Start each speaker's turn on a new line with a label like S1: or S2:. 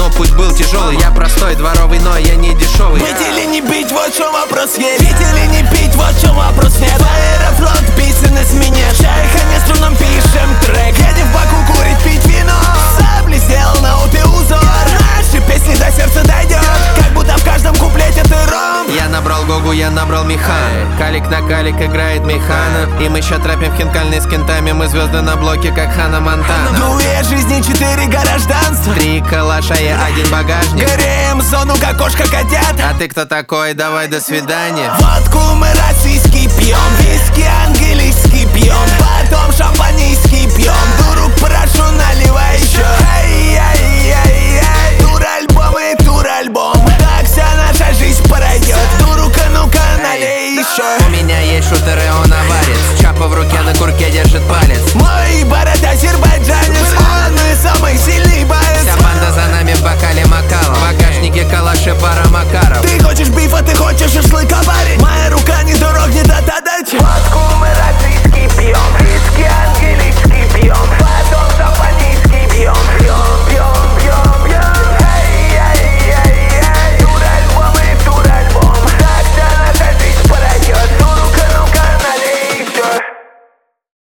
S1: но путь был тяжелый. Я простой, дворовый, но я не дешевый.
S2: Быть или не бить, вот в чем вопрос есть. Пить или не пить, вот в чем вопрос нет. Аэрофлот, песенный смене. Чай, ханесу, нам пишем трек. Едем в Баку курить, пить вино. Сабли сделал на упе узор. Наши песни до сердца дойдет. Как будто в каждом куплете ты ром.
S1: Я набрал Гогу, я набрал Михан. Калик на калик играет Механа. И мы еще трэпим в хинкальной с кентами. Мы звезды на блоке, как Ханна Монтана.
S2: 2 жизни, 4 гражданства.
S1: 3 калаша и 1 багажник.
S2: Греем зону, как кошка котят.
S1: А ты кто такой? Давай до свидания.
S2: Водку мы российский пьем, виски английский пьем, потом шампанийский пьем. Дуру прошу, наливай еще. Эй,